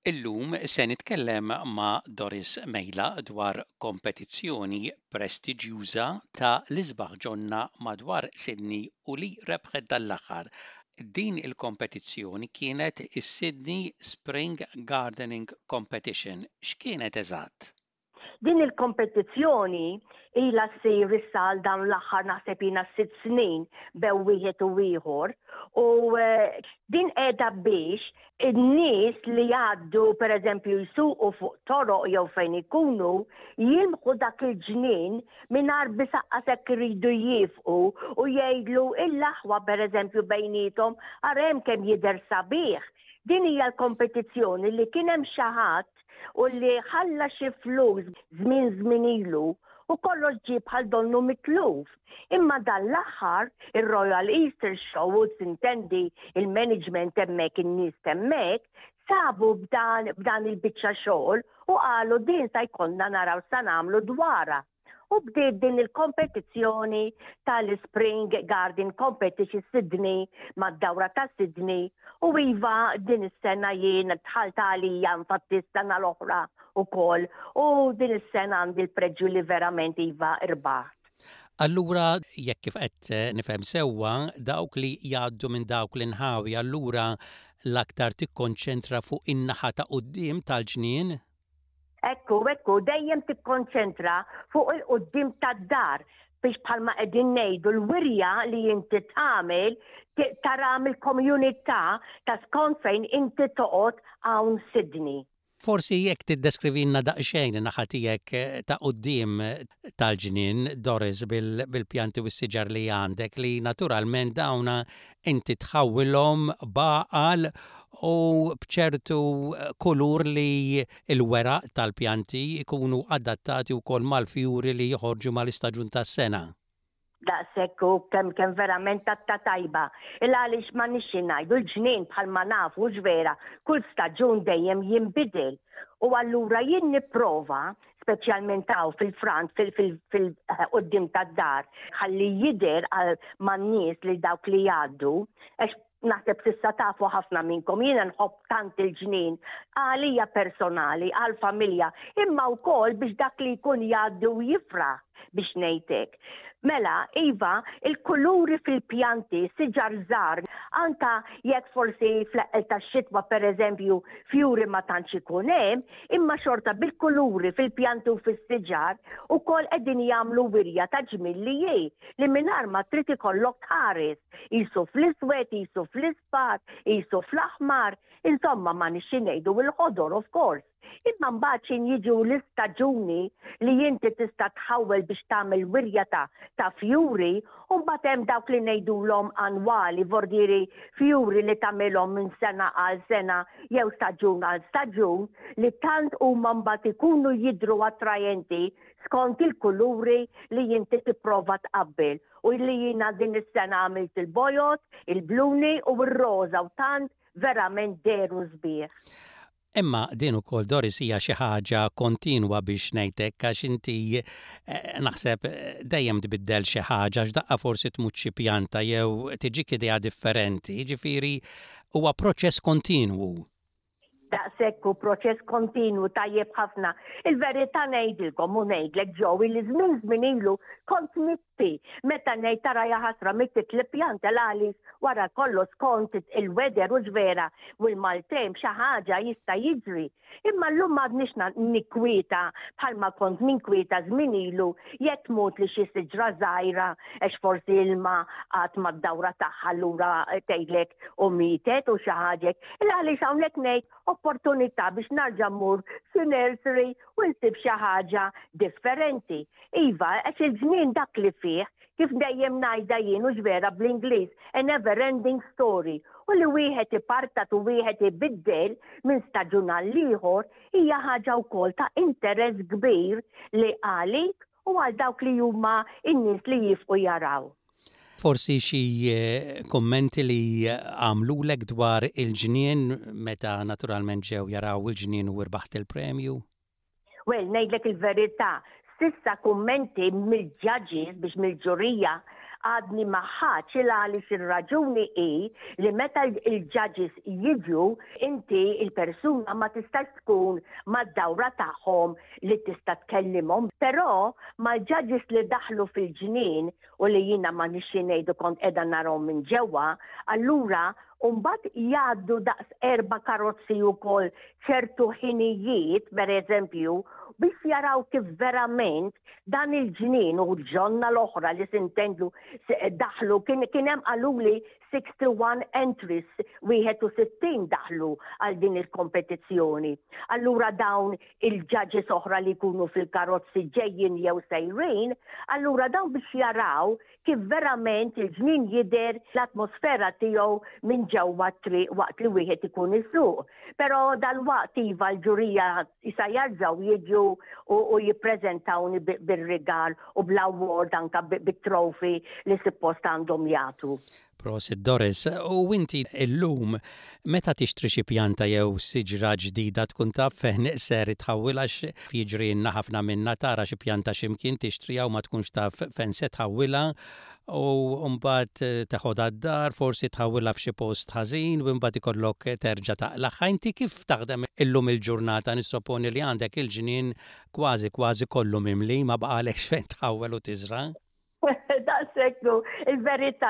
Illum se nitkellem ma' Doris Mejla dwar kompetizzjoni prestiġjuża ta' l-isbaħ ġonna madwar Sydney u li rebħet dal-aħħar. Din il-kompetizzjoni kienet is-Sydney Spring Gardening Competition. X'kienet eżatt? Din il-kompetizzjoni ilha ssir issa għal dawn l-aħħar naħseb ilha 6 snin bew wieħed u ieħor u din qiegħda biex in-nies li jgħaddu pereżempju jsuqu fuq toroq jew fejn ikunu jimħu dak il-ġnien mingħajr bisaqqasek iridu jifqu u jgħidlu il-laħwa pereżempju bejniethom ara hemm kemm jidher sabiħ. Din hija l-kompetizzjoni li kien hemm xi ħadd u li ħalla xi flus żmien ilu u kollox ġie bħal donnu mitluf. Imma dan l-aħħar ir-Royal Easter Show u tintendi il-management hemmhekk in-nies hemmhekk sabu b'dan il-biċċa xogħol u qalu din se jkollna naraw se nagħmlu dwarha. U bdiet din il-kompetizzjoni tal-Spring Garden Competition Sydney mad-dawra ta' Sydney u iva din is-sena jien tħalt għalija infatti s-sena l-oħra wkoll u din is-sena għandi l-preġġu li verament iva irbaħt. Allura jekk kif qed nifhem sewwa dawk li jgħaddu minn dawk l-inħawi allura l-aktar tikkonċentra fuq in-naħa ta' quddiem tal-ġnien? Ekku, dejjem tikkonċentra fuq il-qoddim tad-dar biex bħalma qegħdin ngħidu l-wirja li inti tagħmel tara mill-komunità ta' skont fejn inti toqgħod hawn Sydney. Forsi jekk tiddeskrivilna daqsxejn in-naħa tiegħek ta' quddiem tal-ġnien Doris bil-pjanti u s-siġar li għandek li naturalment dawna inti tħawwilhom baqal u bċertu kulur li l-weraq tal-pjanti jkunu adattati wkoll mal-fjuri li joħorġu mal-istaġun tas-sena. Daqshekk kemm verament ta' tajba. Għaliex ma nixxi ngħidu l-ġnien bħalma nafu ġvera kull staġun dejjem jinbidel. U allura jien nipprova speċjalment hawn fil-front fil-qudiem tad-dar ħalli jidher man-nies li dawk li jgħaddu naħseb sissa tafu ħafna minnkom, jiena nħobb tant il-ġnien għalija personali, għal-familja, imma wkoll biex dak li jkun jgħaddu jifraħ biex ngħidlek. Mela, iva, il-kuluri fil-pjanti siġar żgħar, anka jekk forsi fl-eqel tax-xitwa pereżempju fjuri ma tantx ikun hemm, imma xorta bil-kuluri fil-pjanti u fis-siġar ukoll qegħdin jagħmlu wirja ta' ġmillijiet li mingħajr ma trid ikollok tħares. Qisu fl-iswed, qisu fl-isfar, qisu fl-aħmar, insomma ma nixxi ngħidu il-ħodor of course. Imma mbagħad jiġu l-istaġuni li inti tista' tħawwel biex tagħmel wirja ta' fjuri u mbagħad hemm dawk li ngħidulhom annwali vordieri fjuri li tagħmilhom minn sena għal sena jew staġun għal staġun li tant huma mbagħad ikunu jidhru attrajenti skont il-kuluri li inti tipprova tqabbel u li jiena din is-sena għamilt il-bojot, il-bluni u r-roża u tant verament deru sbieħ. Imma din ukoll Doris hija xi ħaġa kontinwa biex ngħidlek għax inti naħseb dejjem tbiddel xi ħaġa x'daqqa forsi tmut xi pjanta jew tiġik idea differenti, jiġifieri huwa proċess kontinwu. Daqshekk hu proċess kontinwu tajjeb ħafna. Il-verità ngħidilkom u ngħidlek ġew li żmien ilu kont mitti meta ngħid tara ja ħasra mittit li pjanta għaliex wara kollox kont il-weder u ġvera u l-maltem xi ħaġa jista' jiġri. Imma llum m'għadniex nikkwieta bħalma kont minkwieta żmien ilu jekk tmut li xi siġra żgħira għax forsi ilma qatt mad-dawra tagħha lura tgħidlek u mietet u xi ħaġa. Għaliex hawnhekk ngħid opportunità biex narġa' mmur fi nursery u nsib xi ħaġa differenti. Iva, għax il-ġnien dak li fih kif dejjem ngħidha jien u ġvera bl-Ingliż a never ending story. U li wieħed ipartat u wieħed ibiddel minn staġun għal ieħor hija ħaġa wkoll ta' interess kbir li għalik u għal dawk li huma n-nies li jifqu jaraw. Forsi xi kummenti li għamlulek dwar il-ġnien meta naturalment ġew jaraw il-ġnien u rbaħt il-premju? Well, ngħidlek il-verità, sissa kummenti mill-judges biex mill-ġurija għadni maħħaċ il-għalix il-raġuni li meta il-judges jiġu, inti il-persuna ma tistax tkun mad-dawra tagħhom li tista' tkellimhom. Però mal-judges li daħlu fil-ġnien u li jiena ma nixxi ngħidu kont qiegħda narahom minn ġewwa, allura Umbat jgħaddu daqs 4 karozzi wkoll ċertu ħinijiet, per eżempju, biex jaraw kif verament dan il-ġnien u ġonna l-oħra li sintendu daħlu kien hemm qaluli 61 entries, 61 daħlu għal din il-kompetizzjoni. Allura dawn il-judges oħra li jkunu fil-karozzi ġejjin jew sejrin, allura dawn biex jaraw kif verament il-ġnien jidher l-atmosfera tiegħu minn ġewwa triq waqt li wieħed ikun isuq. Però dal-waqt iva l-ġurija issa jarġgħu jiġu u jippreżentawni bir-rigal u bl-award anke bit-trofi li suppost għandhom jagħtu. Prosit Doris, u inti illum meta tixtri xi pjanta jew siġra ġdida tkun taf fejn ser tħawwil għax jiġrilna ħafna minna tara xi pjanta x'imkien tixtriha u ma tkunx taf fejn se tħawwilha u mbagħad taħodha d-dar, forsi tħawwilha f'xi post ħażin u mbagħad ikollok terġa' taqlaħħa. Inti kif taħdem illum il-ġurnata nissopponi li għandek il-ġnien kważi kollu mimli ma baqalekx fejn tħawwel u tiżra? Sekku, il-verità,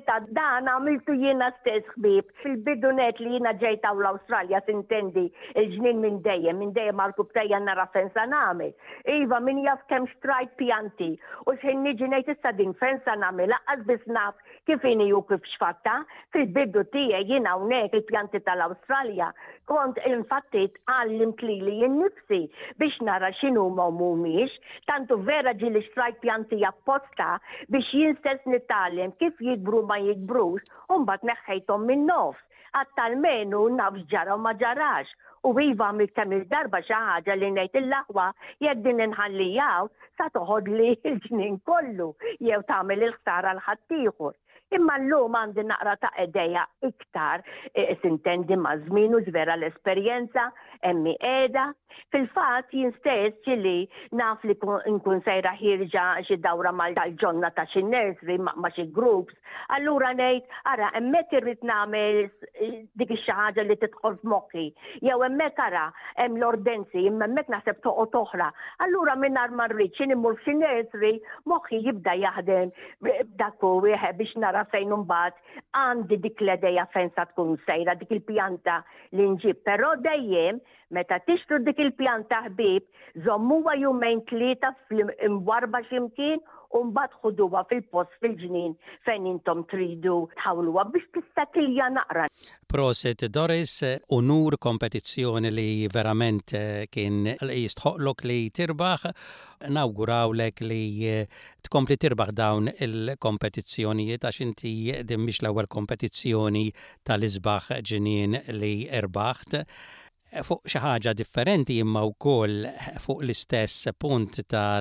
dan għamiltu jiena stess ħbib. Fil-bidunet li jiena ġejta u l-Awstralja sintendi il-ġnien minn dejjem għal-kub tajja nara fensa namel. Iva, min jaf kem xtrajt pjanti u xħin niġi ngħid issa din fensa namel, laqqas biss naf kif ini u kif xfatta. Fil-bidu tiegħi jiena hawnhekk il-pjanti tal-Awstralja kont infattit għallimt li jinnifsi biex nara x'inhuma u mhumiex, tantu vera ġili xtrajt pjanti apposta biex jinstess nitgħallem kif jikbru ma jikbrux u mbagħad neħħejthom minn nofs. Għattalmenu nafx ġara u ma ġarax. U iva kemm il-darba xi ħaġa li ngħid il-laħwa jekk din inħallijaw sa toħod li l-ġnien kollu jew tagħmel il-ħsara l ħaddieħor. Imma llum għandi naqra ta' edeja iktar sintendi ma' żmien u żvera l-esperjenza emmi qiegħda. Fil-fatt jien stess ċili naf li nkun sejra ħirġa xi dawra mal-ġonna ta' xi nursery ma' xi groups. Allura ngħid ara hemmhekk irrid nagħmel dik xi ħaġa li tidħol f'moħħi. Jew hemmhekk ara hemm l-ordenzi, imma hemmhekk naħseb toqgħod oħra. Allura mingħajr ma rrid xi nimur f'xi nursery moħħi jibda jaħdem b'dak wieħed biex nara fejn imbagħad għandi dik l-idea fejn sa tkun sejra dik il-pjanta li nġib. Però dejjem meta tixtru dik il-pjanta ħbieb, żommuha jumejn 3 imwarba x'imkien u mbagħad ħuduha fil-post fil-ġnien fejn intom tridu tħawluha biex tistakilja naqra. Proset Doris, unur kompetizzjoni li verament kien jistħoqlok li tirbaħ, nawgurawlek li tkompli tirbaħ dawn il-kompetizzjonijiet għax inti din mhix l-ewwel kompetizzjoni tal-isbaħ ġnien li irbaħt. Fuq xi ħaġa differenti imma wkoll fuq l-istess punt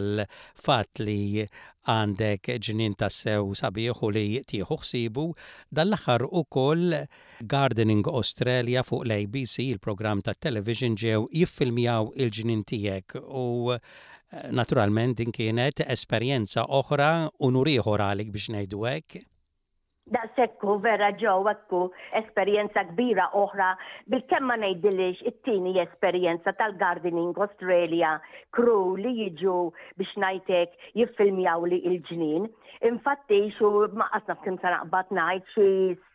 tal-fatt li għandek ġnien tassew sabiħ u li tieħu ħsibu, dal-aħħar ukoll Gardening Australia fuq l-ABC, il-programm tat-television ġew jiffilmjaw il-ġnien tiegħek u naturalment din kienet esperjenza oħra u nur ieħor għalik biex ngħidu hekk. Da sekku vera ġewwekku esperjenza kbira oħra bil-kemm ma ngħidilix it-tieni esperjenza tal-Gardening Australia crew li jiġu biex ngħidlek jiffilmjaw li l-ġnien. Infatti xu ma qasna kemm sa naqbad ngħid xi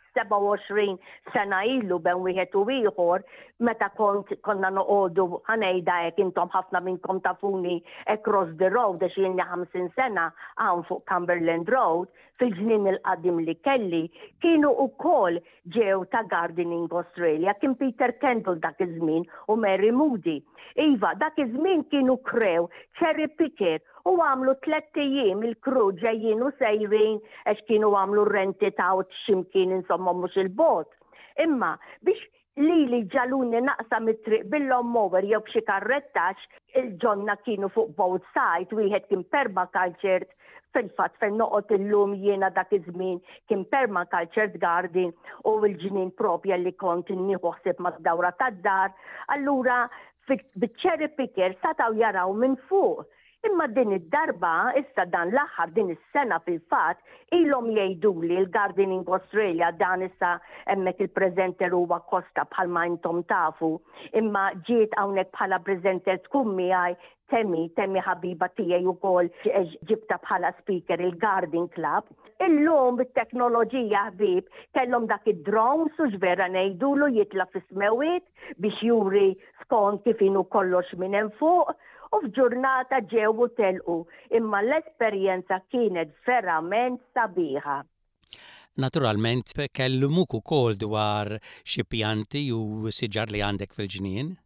27 sena ilu ben wieħed u ieħor meta konna noqogħdu ħanejda hekk intom ħafna minnkom tafuni across the road għax jien 50 sena hawn fuq Cumberland Road fil-ġnien il-qadim li kelli kienu wkoll ġew ta' Gardening Australia kien Peter Kendall dak iż-żmien u Mary Moody. Iva, dak iż-żmien kienu krew cherry picker u għamlu 3 ijiem il-kru ġejjin u sejrin għax kienu għamlu renti ta' ximkien insomma mhux il-bot. Imma biex li ġaluni naqsa mit-triq bil-lawnmower jew b'xi karrettax il-ġonna kienu fuq both side, wieħed kien permacultured fil-fatt fejn noqgħod illum jiena dak iż-żmien kien permacultured garden u l-ġnien propja li kont nieħu ħsieb mad-dawra tad-dar. Allura biċ-cherry picker sataw jaraw minn fuq. Imma din id-darba, issa dan l-aħħar din is-sena fil-fatt, ilhom jgħiduli l-Gardening Australia dan issa hemmhekk il-preżenter huwa Costa bħalma intom tafu, imma ġiet hawnhekk bħala preżenter tkun miegħi Temi ħabiba tiegħi wkoll ġibta bħala speaker il-Garden Club. Illum bit-teknoloġija ħbib kellhom dak id-drones u ġvera ngħidulu jitla fis-smewiet biex juri skont kif inhu kollox minn hemm fuq. U f'ġurnata ġew u telqu, imma l-esperjenza kienet verament sabiħa. Naturalment, kellumuk ukoll dwar xi pjanti u siġar li għandek fil-ġnien?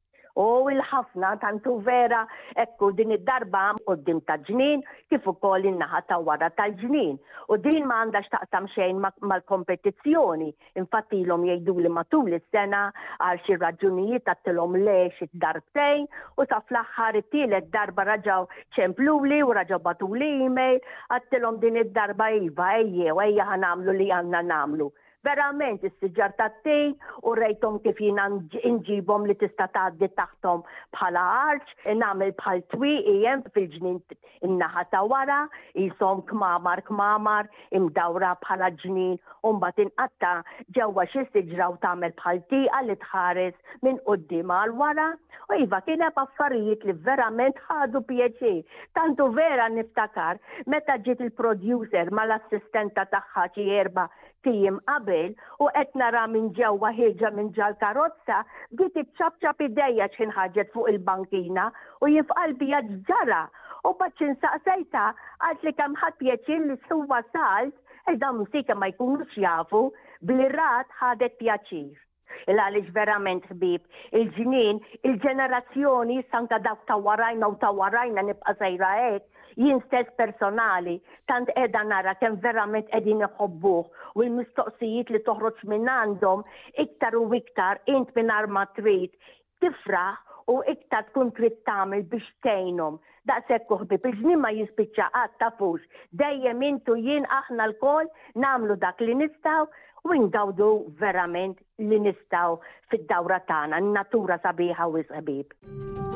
U il-ħafna tantu vera ekku din id-darba qoddim ta' ġnien kif ukoll in-naħa ta' wara tal-ġnien. U din ma għandax taqsam xejn mal-kompetizzjoni. Infatti ilhom jgħiduli matul is-sena għal xi raġunijiet għattilhom le xi darbtejn u ta' fl-aħħar it-tielet darba raġaw ċempluli u raġaw batuli email għattilhom din id-darba iva ejja ħanamlu li għandna nagħmlu. Verament is-siġar tat-tejn u rejthom kif jiena inġibhom li tista' tgħaddi taħthom bħala arċ, nagħmel bħal twieqi fil-ġnien in-naħa ta' wara, ishom kmamar imdawra bħala ġnien u mbagħad inqatta' ġewwa xi siġra u tagħmel bħal tieqa li tħares minn quddiem għal wara. U iva kien hemm affarijiet li verament ħadu pjaċir. Tantu vera niftakar meta ġiet il-producer mal-assistenta tagħha xi erba' tiem qabel u qed nara minn ġewwa ħieġa minn ġal karozza bdiet iċċabċab idejja x'in ħaġet fuq il-bankina u jifqalbi ġara. U bad insaqsejta għalt li kemm ħadd pjaċir li suwa salt iżda musika ma jkunux jafu bl-irrat ħadet pjaċir. Il-għalix verament ħbib, il-ġnien, il-ġenerazzjoni sanka dawk ta' warajna nibqa' sejra hekk, jien stess personali, tant edha nara kemm verament qegħdin iħobbuh u l-mistoqsijiet li toħroġ minn għandhom iktar u iktar int mingħajr ma trid tifraħ u iktar tkun trid tagħmel biex tgħinhom. Daqshekk ħbib, il-ġnien ma jispiċċa qatt tafux, dejjem intu jien aħna lkoll nagħmlu dak li nistgħu u ngawdu verament li nistgħu fid-dawra tagħna, n-natura sabiħa u ħbib.